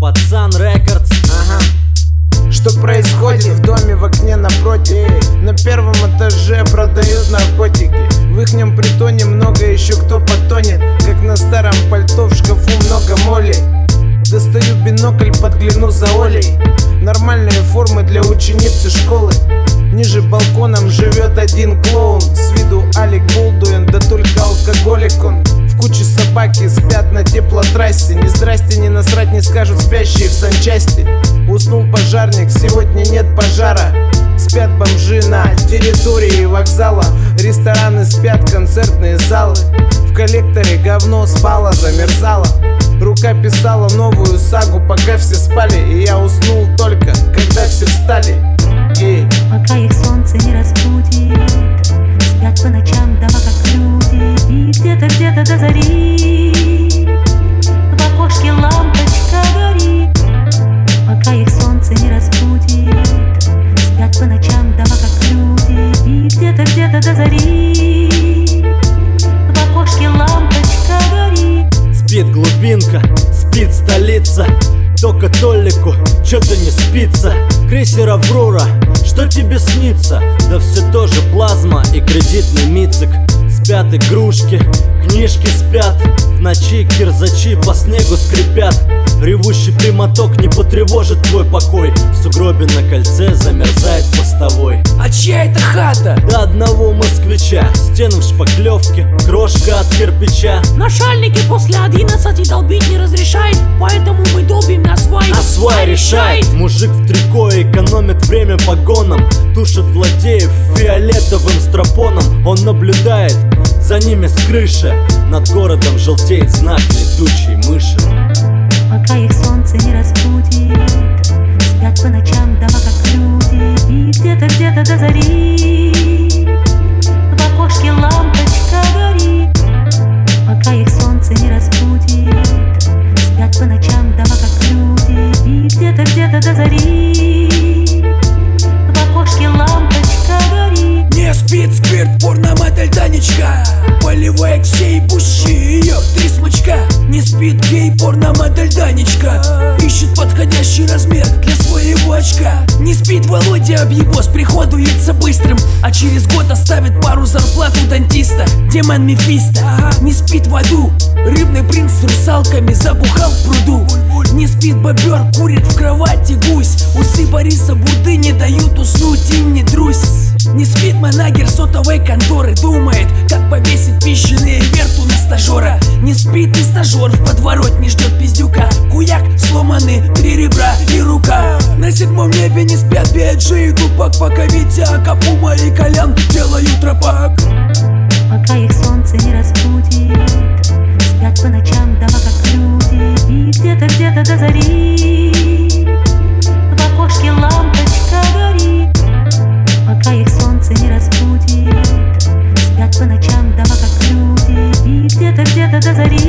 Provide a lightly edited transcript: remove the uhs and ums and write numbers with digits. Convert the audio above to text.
Пацан Рекордс. Что происходит в доме в окне напротив? На первом этаже продают наркотики. В ихнем притоне много еще кто потонет. Как на старом пальто в шкафу много моли. Достаю бинокль, подгляну за Олей. Нормальные формы для ученицы школы. Ниже балконом живет один клоун. С виду Алек Болдуин, да только алкоголик он. В куче собаки спят на теплотрассе. Ни здрасте, ни насрать не скажут спящие в санчасти. Уснул пожарник, сегодня нет пожара. Спят бомжи на территории вокзала. Рестораны спят, концертные залы. В коллекторе говно спало, замерзало. Рука писала новую сагу, пока все спали. И я уснул только, когда все встали. Пока их солнце не разбудит, спят по ночам дома как люди. И где-то до зари в окошке лампочка горит. Пока их солнце не разбудит, спят по ночам дома как люди. И где-то до зари в окошке лампочка горит. Спит глубинка, спит столица. Только Толику чё-то не спится. Крейсер Аврора, что тебе снится? Да все тоже плазма и кредитный мицик. Спят игрушки, книжки спят. В ночи кирзачи по снегу скрипят. Ревущий прямоток не потревожит твой покой. В сугробе на кольце замерзает постовой. А чья это хата? До одного москвича. Стены в шпаклевке, крошка от кирпича. Нашальники после 11 долбить не разрешает, поэтому мы долбим на свай. А свай решает. Мужик в трико экономит время погоном. Тушит злодеев фиолетовым стропоном. Он наблюдает за ними с крыши. Над городом желтеет знак летучей мыши. Пока их солнце не разбудит, спят по ночам дома как люди. И где-то до зари в окошке лампочка горит. Пока их солнце не разбудит, спят по ночам дома как люди. И где-то до зари в окошке лампочка горит. Не спит спирт, порно-модель Танечка. Поливает все ебущие ее три смычка. Не спит гей, порно-модель Данечка. Ищет подходящий размер для своего очка. Не спит Володя, объебос приходуется быстрым, а через год оставит пару зарплат у дантиста. Демон Мефисто. Не спит в аду рыбный принц с русалками забухал в пруду. Не спит бобер, курит в кровати гусь. Усы Бориса Бурды не дают уснуть им, не трусь. Не спит манагер сотовой конторы, думает, как повесить пищеные верту на стажера. Не спит и стажер в подворотне ждет пиздюка. Куяк сломаны 3 ребра и рука. На 7-м небе не спят Биаджи и Тупак, пока Витя, Акапума и Колян делают рапак. Пока их солнце не разбудит, спят по ночам дома как люди. И где-то до зари в окошке лампочка горит. Пока их солнце не разбудит, спят по ночам дома как люди. И где-то до зари